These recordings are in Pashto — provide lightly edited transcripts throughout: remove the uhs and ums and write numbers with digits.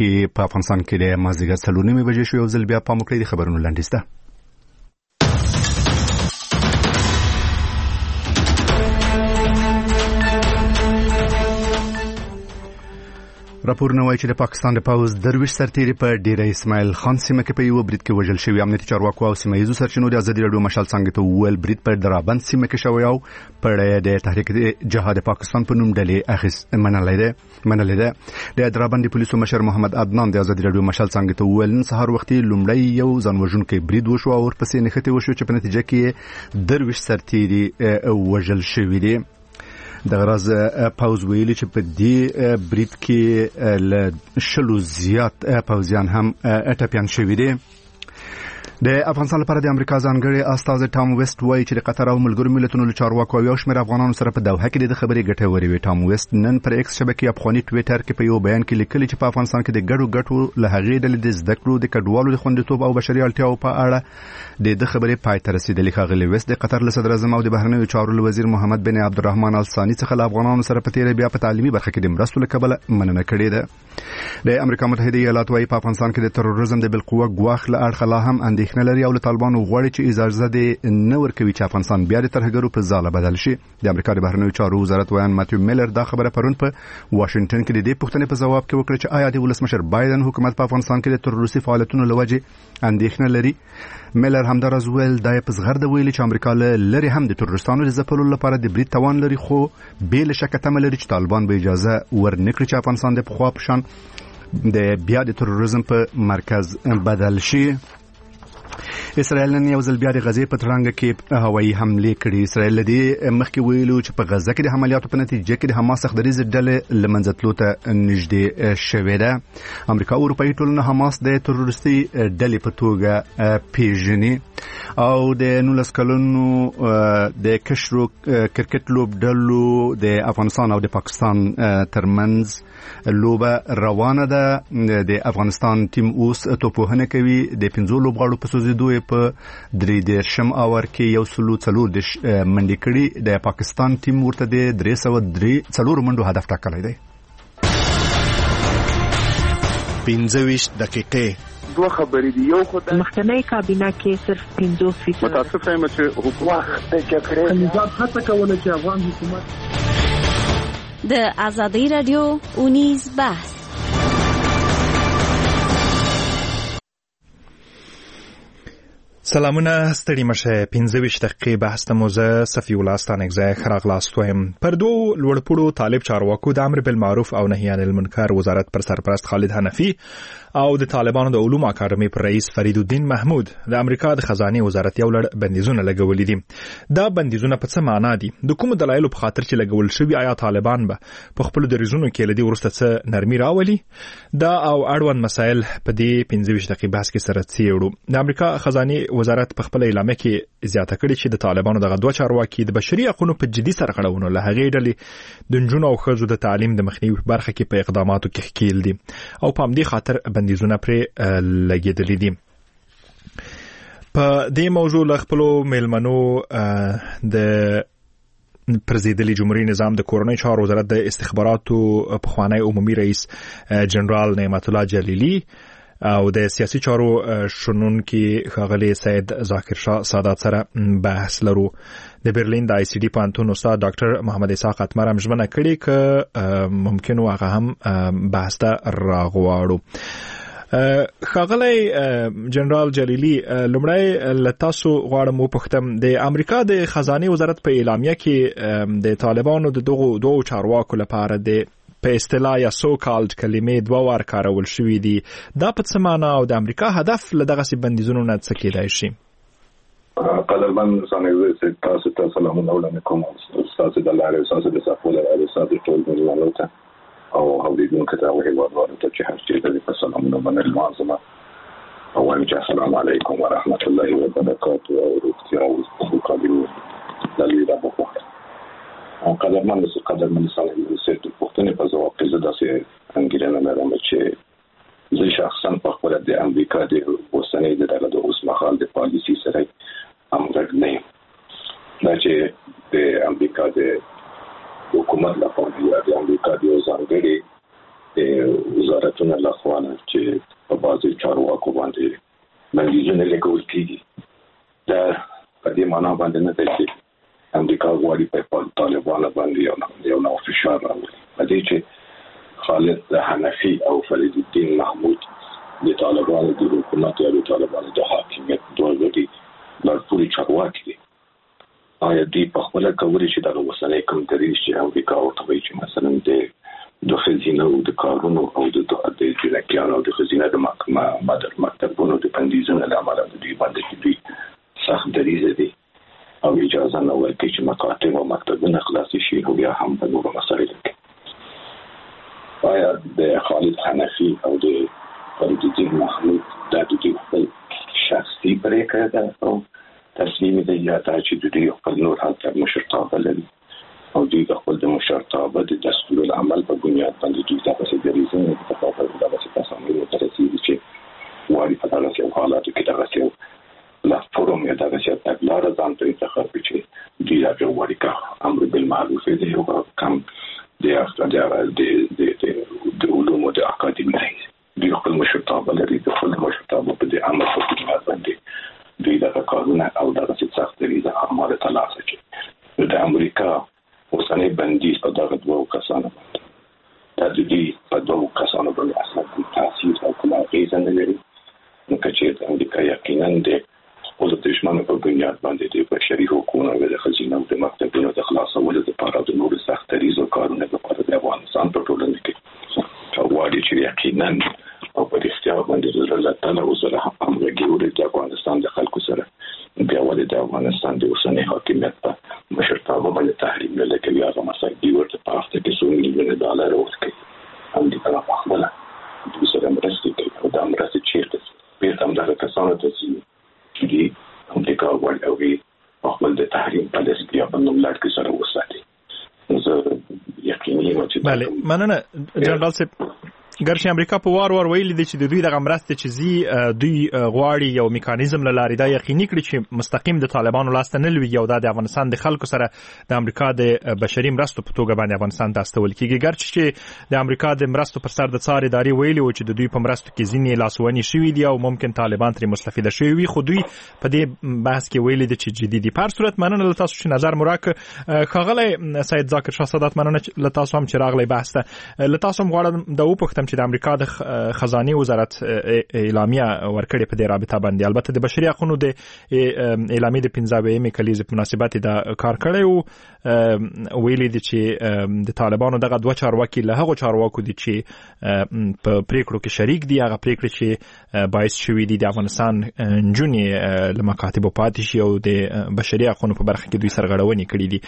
کې په افغانستان کې د مازیګر 4:30 بجې شو. یو ځل بیا په مکړې خبرونو لاندې راپورونه وايي چې د پاکستان د پوز درویش سرتیري په ډیره اسماعیل خان سیمه کې په یو برید کې وژل شوی. امنیتي چارواکو او سیمه ییزو سرچینو د ازادي راډیو مشال څنګه ته ویل برید په درابند سیمه کې شوی او په د تحریک جهاد پاکستان په نوم ډلې اخیس منلې ده. د درابند پولیسو مشر محمد عدنان د ازادي راډیو مشال څنګه ته ویل نن سهار وختي لومړی یو ځانوژونکي برید وشو او ورپسې نښته وشو چې په نتیجه کې درویش سرتیري وژل شوی دی. د غرض پاوز ویلي چې په دې برید کې ل شلو زیات پاوزیان هم ټپيان شوي دي. د افغانستان لپاره د امریکا ځانګړي استاذ ټام ویسټ وایي چې د قطر او ملګرو ملتونو له چارواکو او یو شمېر افغانانو سره په دوحه کې د خبرې ګټورې وي. ټام ویسټ نن پر ایکس شبکې افغاني ټویټر کې په یو بیان کې لیکلي چې په افغانستان کې د ګډو له هغې ډلې د زده کړو د کډوالو د خوندیتوب او بشري اړتیاو په اړه د خبرې پای ته رسیدلې. ښاغلي ویسټ د قطر له صدر اعظم او د بهرنیو چارو وزیر محمد بن عبدالرحمن ال ثاني څخه له افغانانو سره په تیر بیا په تعلیمي برخه کې د مرستو لکبله مننه کړې ده. د امریکا متحده ایالات وايي په افغانستان کې د تروریزم د بالقوه ګواښ له اړخه لا هم اندېښنه لري او له طالبانو غواړي چې اجازه دې نه ورکوي چې افغانستان بیا د ترهګرو په ځاله بدل شي. د امریکا د بهرنیو چارو وزارت ویان ماتیو میلر دا خبره پرون په واشنگټن کې د دې پوښتنې په جواب کې وکړه چې آیا د ولسمشر بایدن حکومت په افغانستان کې د تروریستي فعالیتونو لوجه اندېښنه لري. میلر همدارز ویل دا په زغرده ویلي چې امریکا لري هم د تروریستانو د ځپلو لپاره د برید توان لري خو بل شک تمه لري چې طالبان به اجازه ورنکړي چې افغانستان د پخوا په شان د بیا د تروریزم په مرکز بدل شي. اسرائیل نن یو ځل بیا د غزې په ترانګ کې هوایي حمله کړې. اسرائیل لدی مخکې ویلو چې په غزه کې د حملاتو په نتیجه کې د حماس سختدریز ډلې لمنځتلو ته نږدې شوې ده. امریکا او اروپایي ټولنه حماس د تروریستي ډلې په توګه پیژني او د 19 کلونو د کشرو کرکټ لوبډلو د افغانستان او د پاکستان ترمنځ لوبه روانه ده. د افغانستان ټیم اوس توپوهنه کوي د 15 لوبغاړو په سوزیدو په 3 اور کې یو سلو څلور د منډي کړي. د پاکستان ټیم ورته د 304 منډو هدف ټاکلی دی. 25 دقیقې دوه خبرې دي. یو خدای مخکنی کابینه کې صرف 50% متاسف یم چې حکومت د جګړې نظام هڅه کوله چې افغان حکومت د ازادي رادیو اونیز بحث. سلامونه ستړي مشه. 25 دقیقې بحث ته موزه صفی الله ستانګزه خراغلاستویم. پر دوه لوړپوړو طالب چارواکو د امر بالمعروف او نهي عن المنکر وزارت پر سرپرست خالد حنفي او د طالبانو د علوم اکاډمي پر رئیس فرید الدین محمود د امریکا د خزانه وزارت یو لړ بندیزونه لګولې دي. دا بندیزونه په څه معنا دي؟ د کوم دلایلو په خاطر چې لګول شوی؟ آیا طالبان به په خپل دریزونو کې لدی ورسته څه نرمي راولي؟ دا او اړوند مسایل په دې 15 دقیقې بحث کې سره څیړو. د امریکا خزانه وزارت په خپل اعلامیه کې زیاته کړې چې د طالبانو دغه دوه چارواکي د بشري حقوقو په جدي سرغړونو له هغې ډلې د نجونو او ښځو د تعلیم د مخنیوي برخه کې په اقداماتو کې ښکیل دي او په همدې خاطر بندیزونه پرې لګېدلي دي. په دې موضوع له خپلو میلمنو د پرزیدلی جمهوریت نظام د کورنۍ چارو وزارت د استخباراتو پخوانی عمومي رئیس جنرال نعمت الله جلیلی او د سیاسي چارو شنونکي ښاغلي سید ذاکر شاه سادات سره بحث لرو. د برلین د آی سی ډي پوهنتون استاد ډاکټر محمد اسحاق اتمر هم ژمنه کړې که ممکن و هغه هم بحث ته راغواړو. ښاغلی جنرال جلیلی، لومړی له تاسو غواړم وپوښتم د امریکا د خزانه وزارت په اعلامیه کې د طالبانو د دغو دوه چارواکو لپاره د په اصطلاح یا سو کالد کلمې دوه وار کارول شوې دي. دا په څه معنا او د امریکا هدف له دغسې بندیزونو نه څه کېدای شي؟ قدرمن څنګه تاسو ته سلامونه وړاندې کوم. تاسو د لارې تاسو د صفو لري تاسو ټول ملګرو ته او اوریدونکو ته وایي ته چې هر څه د سلامونه باندې لازمه او چې السلام علیکم ورحمت الله وبرکاته او روغتیا او قابلیت دلی دا بخوره. قدرمن څنګه د پښتنې په ځواب کې داسې انګیرنه لرم چې زه شخصا په خپل د امریکا د اوسنۍ د اوس مهال د پالیسي سره همغږ نه یم. دا چې د امریکا د حکومت لخوا یا د امریکا د ځانګړي وزارتونو لخوا بندیزونه لګول کېږي. دا په دې معنا باندې نه دی چې امریکا غواړي په طالبانو باندې یو نوع فشار راوړي. په دې چې خالد حنفي او فرید الدین محمود د طالبانو د حکومت یا د طالبانو د حاکمیت دوه غړي لارښوونې چارواکي دي. آیا دوی په خپله کولی شي دغه اوسنی کوم دریځ چې امریکا ورته وایي چې مثلا د ښځینه او د کارونو او د جنکیانو او د ښځینه د مکتبونو د بندیزونو له امله د دوی باندې چې دوی سخت دریځ دي او اجازه نه ورکوي چې مکاتب او مکتبونه خلاص شي او بیا هم په نورو مسایلو کې. آیا د خالد حنفي او د فرید الدین محمود دا د دوی خپل شخصي پرېکړه ده او تصمیم دی یا دا چې دوی خپل نور هلته مشرتابه لري او دوی خپل د مشرتابه د دستور العمل په بنیاد باندې دوی دغسې دریځونه د تفاوض دغسې تصامیمو ته رسېږي چې غواړي په دغسې حالاتو کې دغسې پلاتفورم یا دغسې تګلاره ځان ته انتخاب کړي چې دوی هغه غواړي که امر بالمعروف دی او کم د علومو د اکاډمي نه دوی خپل مشرتابه لري. د خپل مشرتابه په دې امر په بنیاد باندې دوی دغه کارونه او دغسې سخت دریځه اعمالو ته لاس اچوي. د امریکا اوسنی بندیز په دغه دوه کسانو باندې دا د دوی په دوه کسانو باندې اصلا کوم تاثیر او کوم اغېزه نه لري. نو که چېرته امریکا یقینا د خپلو دښمنو په بنیاد باندې د بشري حقوقو او د ښځینه او د مکتبونو د خلاصولو دپاره د نورو سخت دریځو کارونه لپاره د افغانستان په ټولنه کې غواړي چې یقینا او په رښتیا باندې د زړه تله او سره همغږي وکړي د افغانستان د خلکو سره بیا ولې د افغانستان د اوسني حاکمیت په مشرتابه باندې تحریم نه لګوي. هغه مسایل دوی ورته په هفته کې څو میلیونه ډالر ورکوي. امریکا په خپله دوی سره مرستې کوي او دا مرستې چېرته بېرته همدغه کسانو ته ځي چې دوی امریکا غواړي هغوی په خپل د تحریم په لیست بیا په نوملړ کې سره وساتي. زه یقیني یم چې بله مننه جنرال صاحب. ګرچې امریکا په وار ویلي دی چې د دوی دغه مرستې چې دوی غواړي یو میکانیزم له لارې دا یقیني کړي چې مستقیم د طالبانو لاسته نه لویږي او دا د افغانستان د خلکو سره د امریکا د بشري مرستو په توګه باندې افغانستان ته استول کېږي. ګرچې چې د امریکا د مرستو پر سر د څار ادارې ویلي و چې د دوی په مرستو کې ځینې لاسوهنې شوي دي او ممکن طالبان ترې مستفیده شوي وي، خو دوی په دې بحث کې ویلي دي چې جدي دي. په هر صورت مننه له تاسو چې نظر مو راکړ. ښاغلی سید ذاکر شاه سادات، مننه له تاسو هم چې راغلی بحث ته. له تاسو هم غواړم د وپوښتم چې د امریکا د خزانه وزارت اعلامیه ورکړې په دې رابطه باندې، البته د بشري حقوقو د اعلامیه د 15مې کلیزې په مناسبت دا کار کړی او ویلي دي چې د طالبانو دغه دوه چارواکي له هغو چارواکو دي چې په پریکړو کې شریک دي، هغه پریکړې چې باعث شوي دي د افغانستان نجونې له مکاتبو پاتې شي او د بشري حقوقو په برخه کې دوی سرغړونې کړې دي.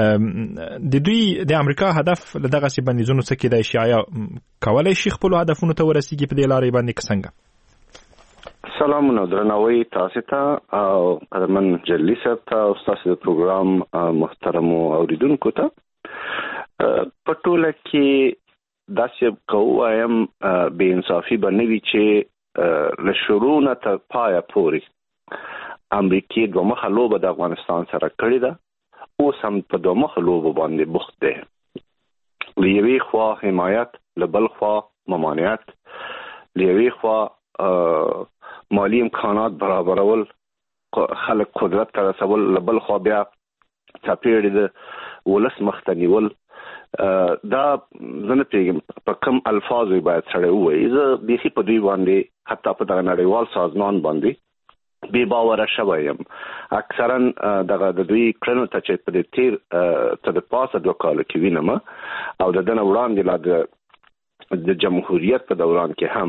د دوی د امریکا هدف له دغسې بندیزونو څخه کېدای شي آیا کولای شي خپل هدفونو ته ورسیږي په دې لارې باندې که څنګه؟ سلامونه درناوی تاسو ته او قدرمن جلی صاحب ته او تاسو د پروګرام محترمو اوریدونکو ته. په ټوله کې داسې قوایم بې انصافي به نه وي چې له شروع نه تر پایه پورې امریکې دوه مخه لوبه د افغانستان سره کړې ده، اوس هم په دوه مخه لوبه باندې بوخت دی. له یوې خوا حمایت، له بل خوا ممانعت، له یوې خوا مالی امکانات برابرول، خلک قدرت ته رسول، له بل خوا بیا څپېړې د ولس مخ ته نیول. دا زه نه پوهېږم په کوم الفاظو باید سړی ووایي. زه بیخي په دوی باندې حتی په دغه نړیوال سازمان باندې بې باوره شوی یم. اکثرا دغه د دوی کړنو ته چې په دې تېر ته د پاسه 2 کالو کې وینم او د دنه وړاندې لا د جمهوریت په دوران کې هم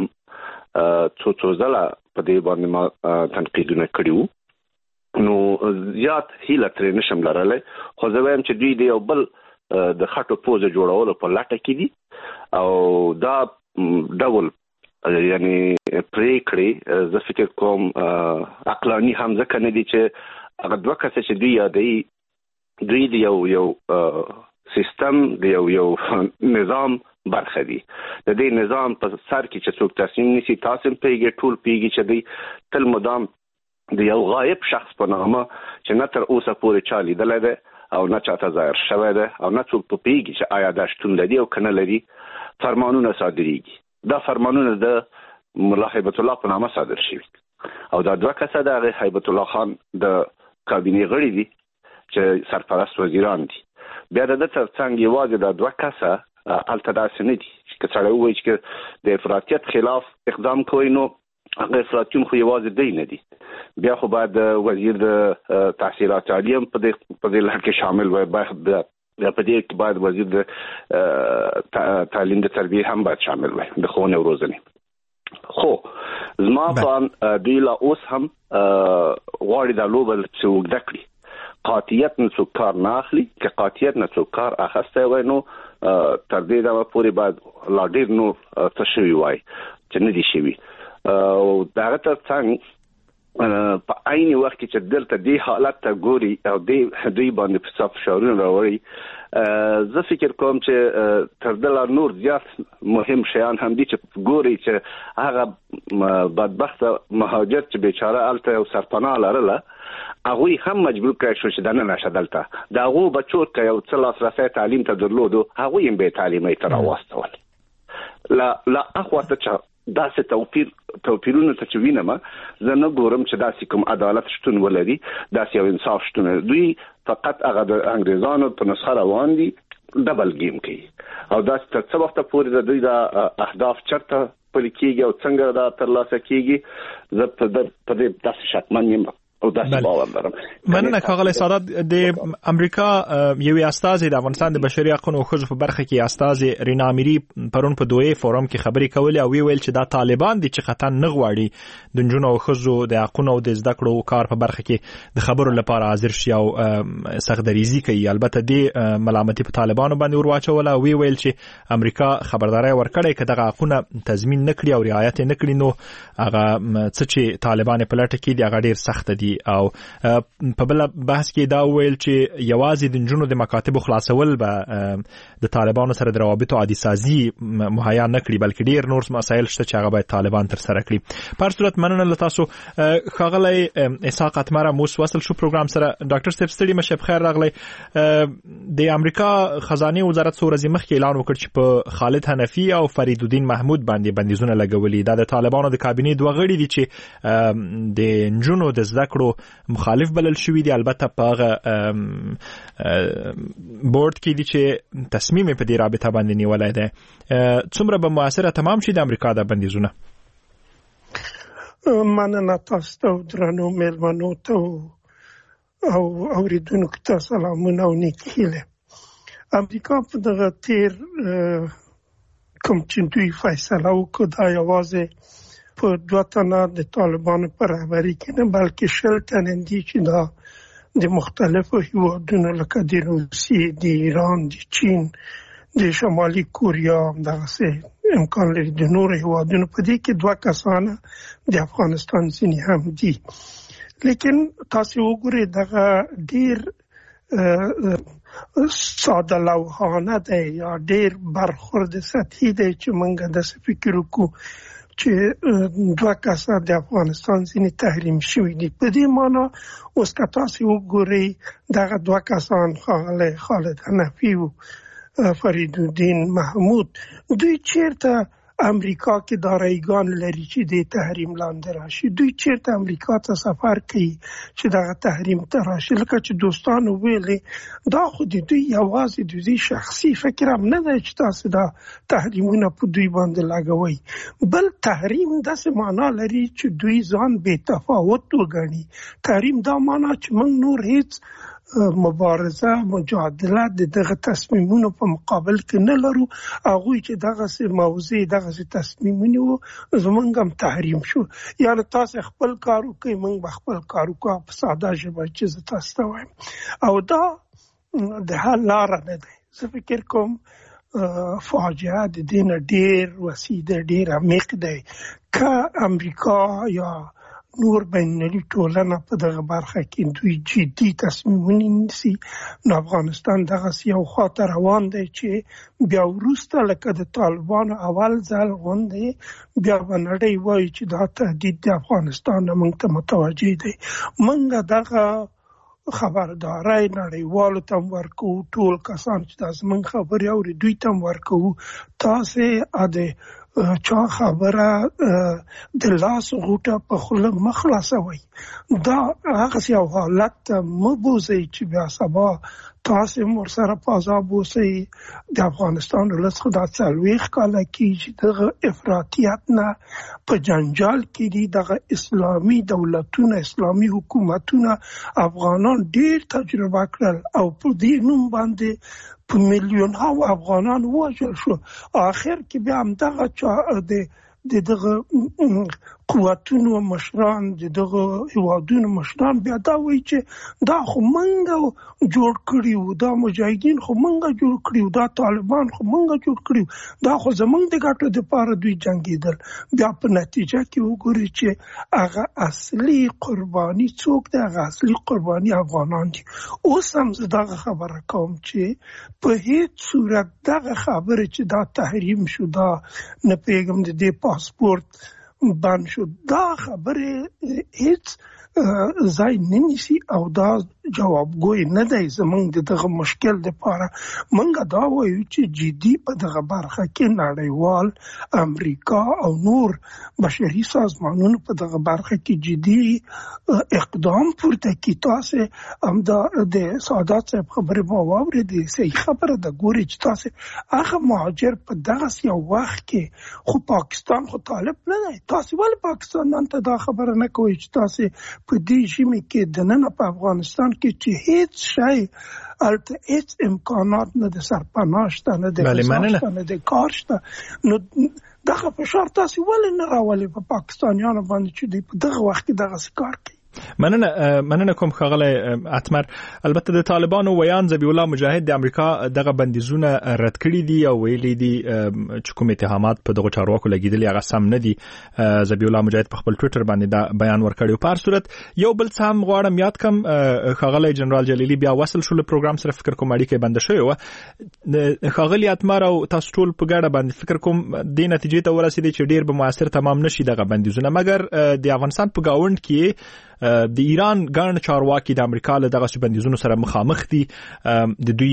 څو ځله په دې باندې ما تنقیدونه کړي وو. نو زیات هیله ترې نشم لرلی، خو زه وایم چې دوی د یو بل د خټو پوزه جوړولو په لټه کې دي او دا ډول یعنی پریکړې زه فکر کوم عقلاني هم ځکه نه دي چې هغه دوه کسه چې دوی یادوي دوی د یو سیستم د یو نظام برخه دي. د دې نظام په سر کې چې څوک تصمیم نیسي، تاسو هم پوهېږئ، ټول پوهېږي چې دوی تل مدام د یو غایب شخص په نامه چې نه تر اوسه پورې چا لیدلی دی او نه چاته ظاهر شوی دی او نه څوک پوهېږي چې آیا دا شتون لري او که نه لري، فرمانونه صادریږي. دا فرمانونه د ملا هیبت الله په نامه صادر شوي او دا دوه کسه د هیبت الله خان د کابینې غړي دي چې سرپرست وزیران دي. بیا د ترڅنګ یوازې د دوه کسه التداس نه دي چې سره وایي چې د افراطیت خلاف اقدام کوي، نو هغه افراطیون خو یوازې دی نه دي. بیا خو باید وزیر د تحصیلات عالیه په دې لړ کې شامل وي، بیا په دې کې باید وزیر د تعلیم د تربیه هم باید شامل وي، د ښوونې او روزنې. خو زما په دوی لا اوس هم غواړي دا لوبه چې وګړه کړي، قاطعیت نه څوک کار نه اخلي. که قاطعیت نه څوک کار اخیستی وای نو تر دې دمه پورې باید لا ډېر نور څه شوي وای چې نه دي شوي. او د هغه تر څنګ په عین وخت کې چې دلته دې حالت ته ګوري او دوی باندې په صف فشارونه راوړي، زه فکر کوم چې تر دې لا نور زیات مهم شیان هم دي چې ګوري چې هغه بدبخت مهاجر چې بیچاره الته او سرپناه لرله هغوی هم مجبور کړی شو چې دننه شه دلته د هغو بچو که یو څه لاسرسی تعلیم ته درلودو هغوی هم بې تعلیمۍ ته راواستول. لا اخواته چې داسې توپیرونه ته چې وینم زه نه ګورم چې داسې کوم عدالت شتون ولري، داسې یو انصاف شتون. دوی فقط هغه د انګریزانو په نسخه روان دي، ډبل گیم کوي او داسې تر څه وخته پورې د دوی د اهداف چرته پلي کېږي او څنګه دا ترلاسه کېږي زه په دې داسې شکمن یم او داسې باور لرم. مننه ښاغلی سادات. د امریکا یو استازی د افغانستان د بشري حقوقو او ښځو په برخه کې استازی رینا امیری پرون په دوی فورم کې خبرې کولې او ویل چې دا طالبان دي چې خطر نه غواړي د نجونو او ښځو د حقوقو او د زده کړو کار په برخه کې د خبرو لپاره حاضر شي او سختدریزي کوي. البته د ملامتي په طالبانو باندې ورواچوله او ویل چې امریکا خبرداري ورکړې چې دغه حقوقونه تضمین نکړي او رعایت نکړي نو هغه څه چې طالبان په لټه کې دي هغه ډیر سخت دي. او په بل بحث کې دا ویل چې یوازې د نجونو د مکاتبو خلاصول به د طالبانو سره د روابطو عادي سازي مهیا نه کړي بلکې ډیر نور مسایل شته چې هغه باید طالبان تر سره کړي. په هر صورت مننه له تاسو ښاغلی اسحاق اتمره. موږ وصل شو پروګرام سره. ډاکټر صاحب ستړي مشه بخیر راغلی. د امریکا خزانه وزارت څو ورځې مخکې اعلان وکړ چې په خالد حنفي او فرید الدین محمود باندې بندیزونه لګولي. دا د طالبانو د کابینې دوه غړي دي چې د نجونو د زده کړو مخالف بلل شوی دی. البته په هغه بورډ کې دي چې تصمیم په دې رابطه باندې نیولای دی. څومره به موثره تمام شي د امریکا د بندیزونه؟ مننه تاسو ته درنو مېلمنو ته او اوریدونکو ته سلامونه او نیکې هیلې. امریکا په دغه تیر کوم چې دوی فیصله وکړه دا یوازې په دوه تنه د طالبانو په رهبري کې نه بلکې 10 تنه دي چې دا د مختلفو هیوادونو لکه د روسیې، د ایران، د چین، د شمالي کوریا دغسې امکان لري د نورو هیوادونو په دې کې 2 کسانه د افغانستان ځینې هم دي. لیکن تاسو وګورئ دغه ډیر ساده لوحانه دی یا ډیر برخورد سطحي دی چې موږ داسې فکر وکړو چې 2 کسه د افغانستان ځینې تحریم شوي دي. په دې معنا اوس که تاسو وګورئ دغه 2 کسان ښاغلی خالد حنفي او فرید الدین محمود دوی چیرته امریکا کې داراییګان لري چې د تحریم لاندې راشي؟ دوی چیرته امریکا ته سفر کوي چې دغه تحریم ته راشي؟ لکه چې دوستانو ویلې دا خو د دوی یوازې د دوی شخصي فکر هم نه دی چې تاسو دا تحریمونه په دوی باندې لګوئ، بل تحریم داسې معنا لري چې دوی ځان بې تفاوت وګڼي. تحریم دا معنا چې موږ نور هیڅ مبارزه مجادله د دغه تصمیمونو په مقابل کې نه لرو. هغوی چې دغه موضوع دغه تصمیمونه وو زمونږ هم تحریم شو. یعنی تاسو خپل کار وکړئ موږ به خپل کار وکړو په ساده ژبه چې زه تاسو ته وایم. او دا د حل لاره نه دی. زه فکر کوم فاجعه د دې نه ډېر وسیع دی، ډېر عمیق دی. که امریکا یا نور بینالمللي ټولنه په دغه برخه کې دوی جدي تصمیمونه نیسي نو افغانستان دغسې یو خواته روان دی چې بیا وروسته لکه د طالبانو اول ځل غوندې بیا به نړۍ وایي چې دا تهدید د افغانستان نه موږ ته متوجه دی. موږ دغه خبرداری نړیوالو ته هم ورکوو، ټول کسان چې دا زموږ خبرې اوري دوی ته هم ورکوو. تاسې د چا خبره د لاس غوټه په خوله مخلاصوي. دا هغه یو حالت مبوزي چې بیا سبا تاسو مور سره پازاب اوسئ. د افغانستان ولس خدا څلويخ کاله کې دغه افراطیت نه په جنجال کې دي. دغه اسلامي دولتونه، اسلامي حکومتونه افغانان ډیر تجربه کړل او په دې نوم باندې په میلیون ها افغانان وژل شو. آخر کې بیا هم دغه دغه قوتونو مشران، دغه هیوادونو مشران بیا دا وایي چې دا خو منګه جوړ کړیو، دا مجاهدین خو منګه جوړ کړیو، دا طالبان خو منګه جوړ کړیو، دا خو زمونږ د ګټو دپاره دوی جنګېدل. بیا په نتیجه کې وګوري چې هغه اصلي قرباني څوک دی؟ هغه اصلي قرباني افغانان دي. اوس هم زه دغه خبره کوم چې په هیڅ صورت دغه خبره چې دا تحریم شو، دا نه پیغام د پاسپورت بند شو، دا خبره هیڅ ځای نه نیسي او دا جوابګوی نه دی زمونږ دغه مشکل دپاره. موږ دا وایو چې جدي په دغه برخه کې نړیوال امریکا او نور بشري سازمانونو په دغه برخه کې جدي اقدام پورته کړي. تاسو هم د سعادت صاحب خبره ما واورېدې، صحیح خبره ده. ګوري چې تاسو هغه مهاجر په دغه یو وخت کې خو پاکستان خو طالب نه دی. تاسو ولې پاکستان ته دا خبره نه کوئ چې تاسو په دې ژمي کې دننه په افغانستان کې چې هیڅ شی البته هیڅ امکانات نه د سرپناه شته، نه د غذا، نه د کار شته، نو دغه فشار تاسو ولې نه راولي په پاکستانیانو باندې چې دوی په دغه وخت کې دغه کار کوي؟ مننه کوم ښاغلی اتمر. البته د طالبانو ویان ذبیح الله مجاهد د امریکا دغه بندیزونه رد کړي دي او ویلي دي چې کوم اتهامات په دغه چارواکو لګیدلي هغه سم نه دي. ذبیح الله مجاهد په خپل ټویټر باندې دا بیان ورکړی. په هر صورت یو بل څه هم غواړم یاد کم، ښاغلی جنرال جلیلي بیا وصل شو له پروګرام سره، فکر کوم اړیکه بنده شوې وه. ښاغلی اتمر او تاسو ټول په ګډه باندې فکر کوم دې نتیجې ته ورسېدی چې ډیر به موثر تمام نشي دغه بندیزونه، مګر د افغانستان په گاوند کې د ایران ګڼ چارواکي د امریکا له دغه بندیزونو سره مخامخ دي. د دوی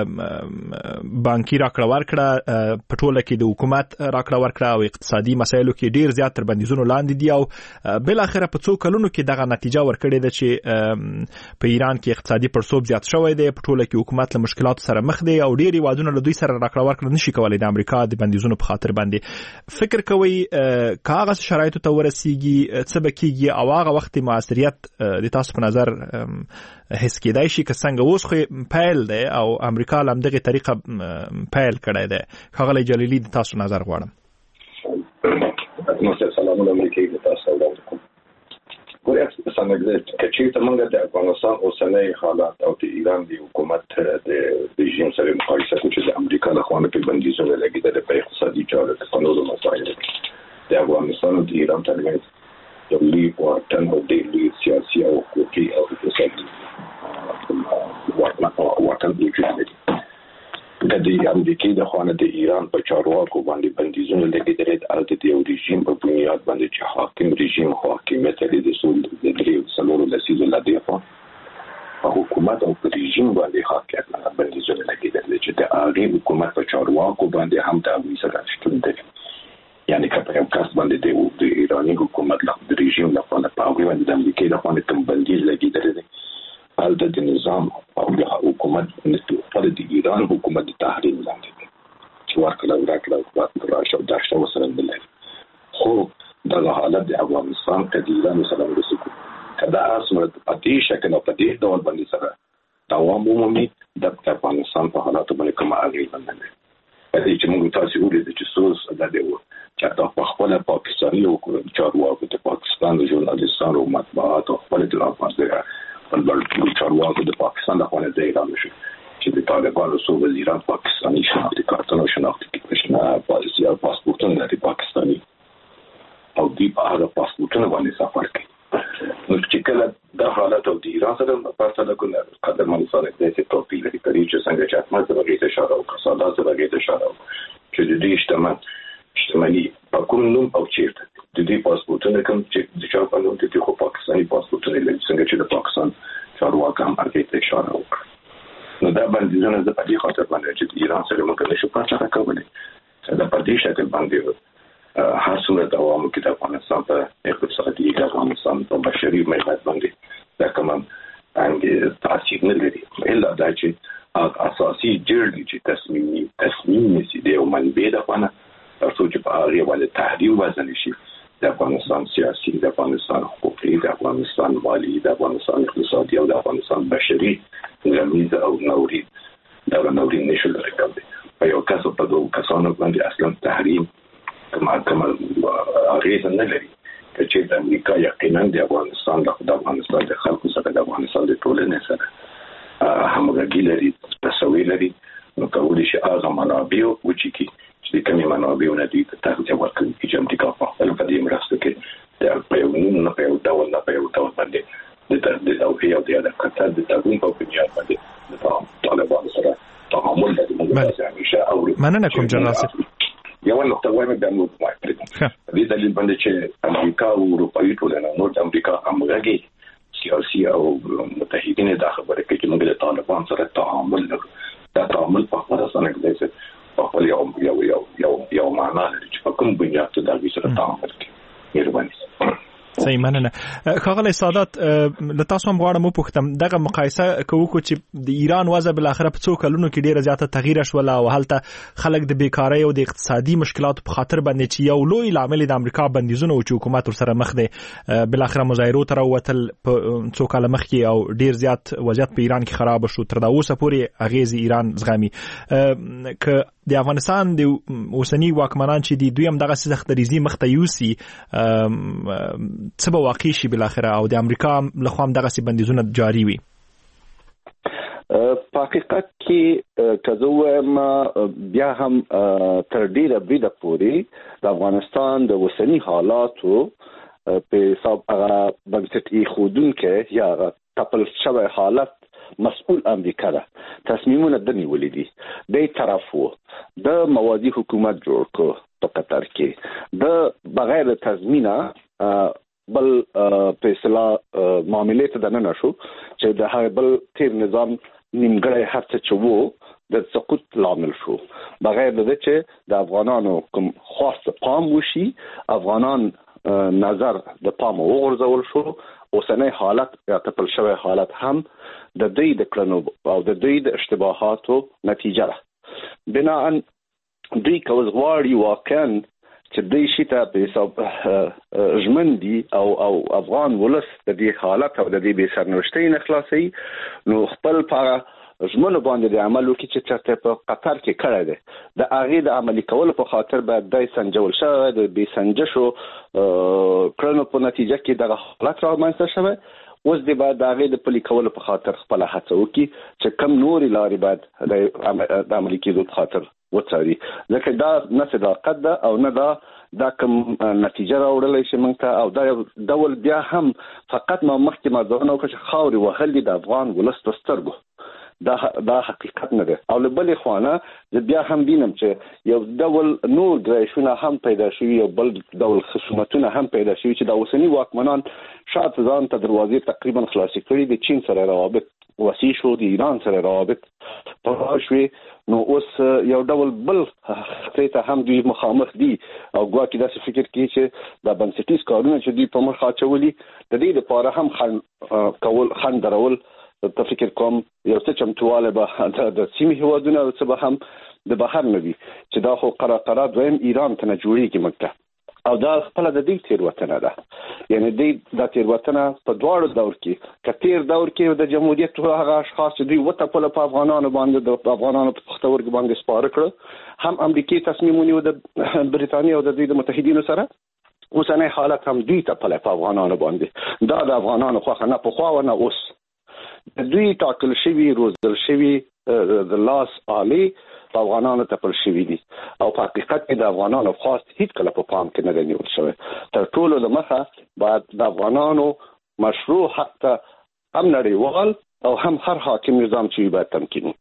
بانکي راکړه ورکړه په ټوله کې د حکومت راکړه ورکړه او اقتصادي مسایلو کې ډیر زیات تر بندیزونو لاندې دي او بل اخره په څو کلونو کې دغه نتیجه ورکړې ده چې په ایران کې اقتصادي پرسوب زیات شوی دی، په ټوله کې حکومت له مشکلاتو سره مخ دی او ډیر هیوادونه له دوی سره راکړه ورکړه نشي کولای د امریکا د بندیزونو په خاطر باندې. فکر کوي کاغذ شرایطو ته ورسیږي څه به کیږي او هغه وخت د تاسو په نظر حس کېدای شي که څنګه اوس خو پیل دی او امریکا هم دغه طریقه پیل کړی دی؟ ښاغلی جلیلي د تاسو نظر غواړم. سلامونه علیکم تاسو ته. ګورئ څنګه چې چیرته موږ د افغانستان اوسنۍ حالات او د ایران د حکومت د رژیم سره مقایسه کوو چې د امریکا له خوا په بندیزونو لګیدل په اقتصادي چارو کې قانوني مسایل د افغانستان او د ایران ترمنځ د لوی واټن او د لوی سیاسي او حقوقي او اقتصادي واټن وجود لري. د امریکای د خوا د ایران په چارواکو باندې بندیزونه لګیدل او د دې رژیم په بنیاد باندې چې حاکم رژیم حاکمیت لري د سول د دې سلوړو لسیزو لدیفه او حکومت او رژیم باندې حاکمیت نه بندیزونه لګیدل چې د هغه حکومت په چارواکو باندې هم د ویسه شتون دی. یعنی که په یو کس باندې د ایرانی حکومت له رژیم له خوا په هغه باندې د امریکای د خوا کوم بندیز لګیدل دي، البته د نظام او د حکومت په د ایران حکومت د تحریم لاندې دي چې ورکړه راشه داشته وسره نه. خو دا حالت د افغانستان د ایران سره ورسېږي کدا اسمه په دې شکل او په دې ډول باندې سره دوام ومومي د افغانستان په حالاتو باندې کوم اغېز باندې پدې چې موږ تاسو ولې چې سوس د دې چې تاسو په خپل پاکستاني او چارواکو د پاکستان د ژورنالیستانو او مطبوعات او خپل د افغانستان په بل چارواکو د پاکستان د خپل ځای راوړي چې د طالبانو سو وزیران پاکستاني شناختی کارتونه شناختی کارتونه پاسپورتونه د پاکستاني او دی په هغه پاسپورتونه باندې سفر کوي. نو چې کله د حالت او د ایران سره په پرتله کوله قدرمن سره د څه توپیر لري چې څنګه چې اتمه د بغیر اشاره او کسادات د بغیر اشاره چې د دې شتمنۍ په کوم نوم او چیرته د دې پاسپورتونه کوم چې د چا په نوم د خو پاکستاني پاسپورتونه لري څنګه چې د پاکستان چارواکي هم هغه اشاره وکړه. نو دا بندیزونه د پدې خاطر باندې چې ایران سره موږ نشو پاتې راکولای. دا په دې شکل باندې افغانستان په اقتصادي د افغانستان په بشري محیط باندې دا کوم انګ تاثیر نه لري الا دا چې اساسي جرړې چې تصمیم نشي دی او منبع د افغان تاسو چې په اړه باندې تحریم وزن شي د افغانستان سیاسي د افغانستان حقوقي د افغانستان مالی د افغانستان اقتصادي او د افغانستان بشري غمیز او نوري دا نوري نشي لري په یو کسو په دوه کسانو باندې اصلا تحریم کما اغیز نه لري چې د امریکا یقینا د افغانستان د خلکو سره د افغانستان د ټولنې سره همغږي لري تسویل لري نو کولی شي هغه منابع او چې کومې منابع نه دي ته تاسو ورکړئ چې امریکا په خپل قدیم راسته کې د پیوړو نه پیوړو ډول باندې د اوهي او د قطر د تګون په بنیاد باندې د طالبان سره تعامل لري. مننه کوم جنرال یو نقطه وایم د امو په دې دلیل باندې چې امریکا او اروپایي ټولنه نور د امریکا همغږي سیاسي او متحدین د خبره کې چې موږ د طالبان سره تعامل لرو دا تعامل په خپل سره کې په خپل یو معنا لري چې په کوم بنیاد ته دا سره تعامل کوي. مهرباني. صحیح مننه. خاغلی سادات له تاسو هم غواړم وپوښتم دغه مقایسه کوو چې د ایران وضع بل اخر په څو کلونو کې ډیره زیاته تغییر شول او هلته خلک د بیکاری او د اقتصادي مشکلاتو په خاطر باندې چې یو لوی عامل د امریکا بندیزونه او حکومت سره مخ دی بل اخر مظاهرو تر وتل په څو کال مخکې او ډیر زیات وضعیت په ایران کې خراب شو تر دا اوسه پورې اغیز ایران زغمي ک د افغانستان د اوسنی واکمنان چې دوی هم دغه سخت دریزي مخته یوسي څه به واقع شي بل اخر او د امریکا له خوا هم دغه سي بندیزونه جاری وي. په حقیقت کې کزو بیا هم تر ډیره بریده پورې د افغانستان د اوسنی حالاتو په حساب هغه بنسټي خودونکو یا تپل شوی حالت مسؤل امریکا ده تصمیمونه د نیولې دي د طرفو د موازی حکومت جوړ کو په قطر کې د بغیر تضمینه بل په اصطلاح معاملې ته نه نشو چې د هغه بل تیر نظام نیمګړی هڅه چوو د سقوط لامل شو بغیر د چې د افغانانو کوم خاص پام وشي افغانان نظر د پام وغورځول شو اوسنۍ حالت یا تپل شوی حالت هم د دوی د کړنو او د دوی د اشتباهاتو نتیجه ده بناء دوی کوز غواړي واقعا چې دوی شته په حساب ژمندي او افغان ولس د دې حالت او د دې بې سرنوشتۍ نه خلاصي نو خپل په ژمنو باندې د عمل وکړي چې چېرته په قطر کې کړی دی د هغې د عملي کولو په خاطر باید دی سنجول شوی د بې سنجشو کړنو په نتیجه کې دغه حالت رامنځته شوی اوس دی باید د هغې د پلي کولو په خاطر خپله هڅه وکړي چې کم نورې لارې باید د عملي کېدو په خاطر وڅاري ځکه دا نه صداقت ده او نه دا کوم نتیجه راوړلی شي موږ ته او دا یو ډول بیا هم فقط ما مخکې مردونه وکړه چې خاورې وهل دي د افغان ولس په سترګو دا حقیقت نه ده او له بلې خوا زه بیا هم وینم چې یو ډول نور ګرایشونه هم پیدا شوي یو بل ډول خصومتونه هم پیدا شوي چې د اوسني واکمنان شاید ځان ته دروازې تقریبا خلاصې کړي د چین سره روابط وسیع شو د ایران سره روابط پراخ شوي نو اوس یو ډول بل خطرې ته هم دوی مخامخ دي او ګواکې داسې فکر کوي چې دا بنسټیز کارونه چې دوی په مخ اچولي د دې لپاره هم خنډ درول ته فکر کوم یو څه چمتواله به د سیمې هیوادونه او څه به هم د بهر نه وي چې دا خو قرار دویم ایران ته نه جوړیږي موږ او دا خپل د دې تیروتنه ده یعنی دا تیروتنه په دواړو دور کې کتیر دور کې د جمهوریت هغه اشخاص چې دوی وټپل په افغانانو باندې د افغانانو په پختورګ باندې سپاره کړ هم امریکای تصمیم ونیو د بریتانیا او د دوی د متحدینو سره اوسنۍ حالت هم دوی ته په افغانانو باندې دا د افغانانو خو نه په خوا و نه اوس دوی ټاکل شوی روزل شوی د لاس عالی په افغانانو تپل شوی دي او په حقیقت کې د افغانانو خاص هیڅ کله په پام کې نه نیول شوی تر ټولو د مخه باید د افغانانو مشروع حق ته هم نړیوال او هم هر حاکم نظام چې باید تمکین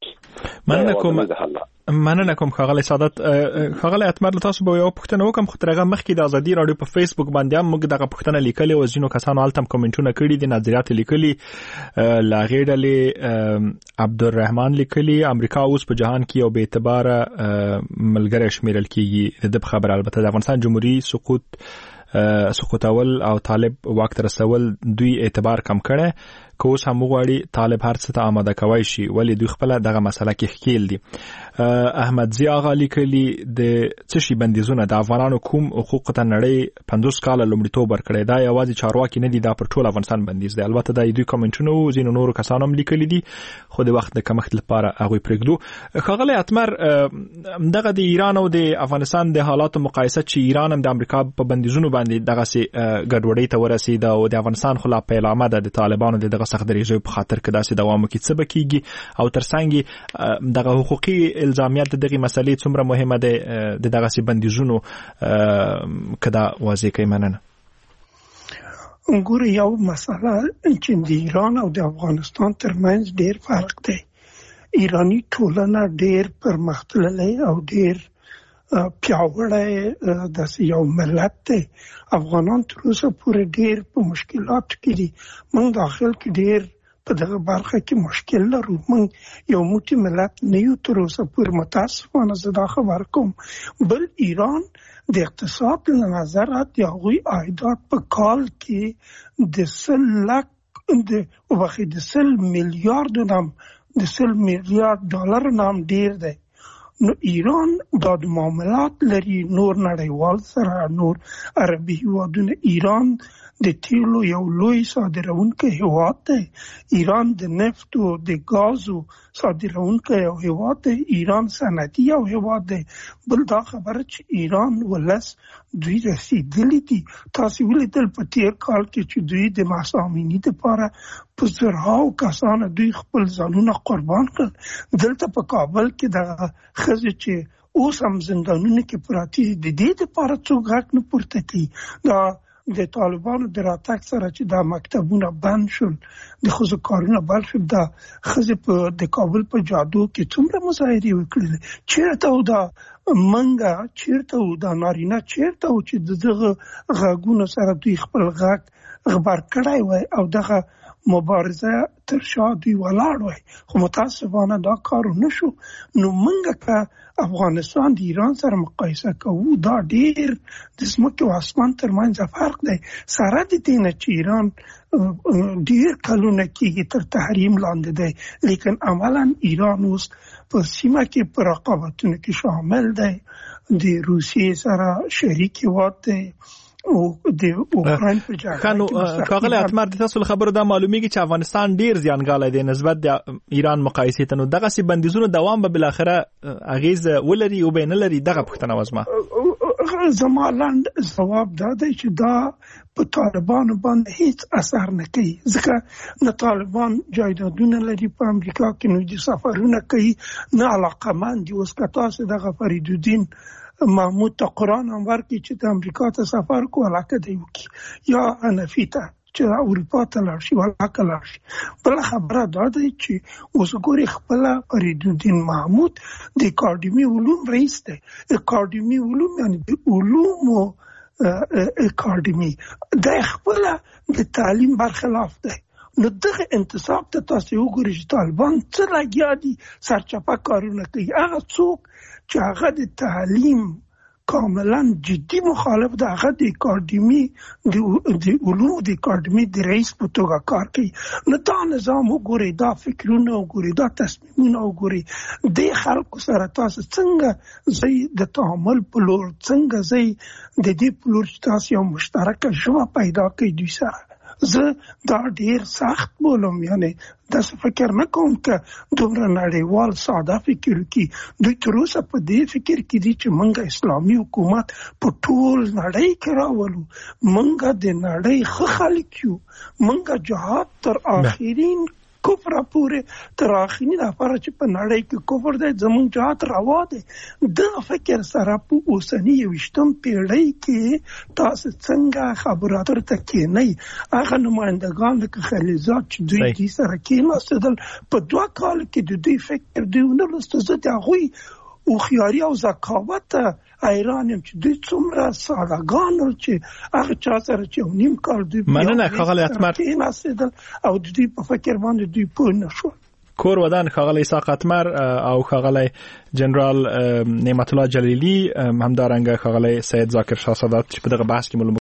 وکړي. مننه کوم خاغلی سادات. خاغلی اتمر تاسو به یو پوښتنه وکم خو ترغه مخکې د ازادي رادیو په فیسبوک باندې هم موږ دغه پوښتنه لیکلې او ځینو کسانو التم کومنټونه کړي دي نظریات لیکلي لا غېډلې عبدالرحمن لیکلي امریکا اوس په جهان کې یو به اعتبار ملګری شمیرل کیږي د خبر البته د افغانستان جمهوریت سقوط سقوطول او طالب واک تر رسول دوی اعتبار کم کړي که اوس هم غواړي طالب هر څه ته آماده کوي شي ولی دوی خپل دغه مسله کې ښکیل دي. احمد ضیا غالي کلی د څه شي بندیزونه د افغانانو کوم حقوق ته نړۍ 50 کال لومړیتوب ورکړي دا یوازې چارواکي نه دي دا پر ټول افغانستان بندیز دی. البته دا دوی کومنټونو زینو نورو کسانو هم لیکلي دي خو د وخت د کمښت لپاره هغه پرېږدو. خغلی اتمر دغه د ایران او د افغانستان د حالاتو مقایسه چې ایران هم د امریکا په بندیزونو باندې دغه سي ګډوډۍ ته ورسید او د افغانستان خلا پیلامه د طالبانو دغه سخت درېږي په خاطر کې داسې دوام کوي څه بکیږي او ترڅنګ دغه حقوقي الزامیات دغه مسلې څومره مهمه ده دغه سي بندیزونو کدا واضح کوي. مننه. ګوره یو مسله چې د ایران او د افغانستان ترمنځ ډېر فرق دی. ایرانی ټولنه ډېر پرمختللی او ډېر پیاوړی داسې یو ملت دی. افغانان تر اوسه پورې ډېر په مشکلاتو کې دي. موږ داخل کې ډېر په دغه برخه کې مشکل لرو. موږ یو موټی ملت نه یو تر اوسه پورې متاسفانه زه دا خبر کوم. بل ایران د اقتصاد له نظره د هغوی عایدات په کال کې د 100 میلیارد ډالر نام ډېر دی. نو ایران دا د معاملات لري نور نړیوال سره نور عربي هیوادونه. ایران د تیلو یو لوی صادرونکی هیواد دی. ایران د نفت او د غازو صادرونکی یو هیواد دی. ایران صنعتي یو هیواد دی. بل دا خبره چې ایران ولس دوی رسیدلی دي. تاسو ولیدل په تیر کال کې چې دوی د محسامینی لپاره په زرهاو کسانو دوی خپل ځانونه قربان کړل. دلته په کابل کې د ښځې چې اوس هم زندانونو کې پراته دي د دې لپاره څوک غږ نه پورته کوي. دا د طالبانو د راتګ سره چې دا مکتبونه بند شول د ښځو کارونه بند شول دا ښځې په د کابل په جادو کې څومره مظاهرې وکړلې. چیرته و دا منګه چیرته و دا نارینه چیرته و چې دغه غږونو سره دوی خپل غږ خبر کړی وای او دغه مبارزه تر شا دوی ولاړ وای. خو متاسفانه دا کار نه شو. نو موږ که افغانستان د ایران سره مقایسه کوو دا ډیر د ځمکې او اسمان ترمنځ فرق دی. سره د دې نه چې ایران ډیر کلونه کېږي تر تحریم لاندې دی لیکن عملا ایران اوس په سیمه کې په رقابتونو کې شامل دی. د روسیې سره شریک هیواد دی او د اوکراین په جګړه کې. کاغلی اتمر د تاسو خبرو دا معلومیږي چې افغانستان ډیر زیانګالی دی نسبت د ایران مقایسې ته. نو دغه سي بندیزونو دوام به بل اخره اغیز ولري او به نه لري دغه پوښتنه وزما زما لاند جواب دا دی چې دا په طالبانو باندې هیڅ اثر نه کوي ځکه نه طالبان جایدادونه لري په امریکا کې نو د سفرونه کوي نه علاقمند دي. اوس که تاسو دغه فریدالدین محمود ته قرآن هم ورکړي چې د امریکا ته سفر کو علاقه دی وکړي یا حنفي ته چې اروپا ته لاړ شي علاقه لاړ شي. بله خبره دا دی چې اوس ګوري خپله فریدالدین محمود د اکاډمي علوم رئیس دی. اکاډمي علوم یعنی د علومو اکاډمي د خپله د تعلیم برخلاف دی. نو دغه انتصاب ته تاسو وګورئ چې طالبان څه لګیا دي سرچپه کارونه کوي. هغه څوک چې هغه د تعلیم کاملا جدي مخالف ده هغه د اکاډمي د علومو د اکاډمي د رئیس په توګه کار کوي. نو دا نظام وګورئ دا فکرونه وګورئ دا تصمیمونه وګورئ د خلکو سره تاسو څنګه زی د تعامل په لور څنګه زی د دې په لور چې تاسو یو مشترکه ژبه پیدا کړئ دوی سره. زه دا ډیر سخت بولم یعنی داسې فکر نه کوم که دومره نړیوال ساده فکر کې دوی تر اوسه په دې فکر کې دي چې موږ اسلامي حکومت په ټول نړۍ کې راولو. موږ د نړۍ ښه خلک یو. موږ جهاد تر آخرین کفر پورې تر آخرین لپاره چې په نړۍ کې کفر دی زموږ جهاد روا دی. د فکر سره په اوسنی 20م پیړۍ کې تاسو څنګه خبرو اترو ته کېنئ. هغه نمایندګان لکه خلیلزاد چې دوی دې سره کېناستل په 2 کال کې د دوی فکر دوی ونه لوست. زه د هغوی هوښیاري او ذکاوت حیران یم چې دوی څومره سادهګان چې هغه چا سره چې نیم کال دوی مننه ښاغلی اتمر کېناستل او د دوی په فکر باندې دوی پوه نه شول. کور ودان ښاغلی اسحاق اتمر او ښاغلی جنرال نعمت الله جلیلی همدارنګه ښاغلی سید ذاکر شاه سادات چې په دغه بحث کې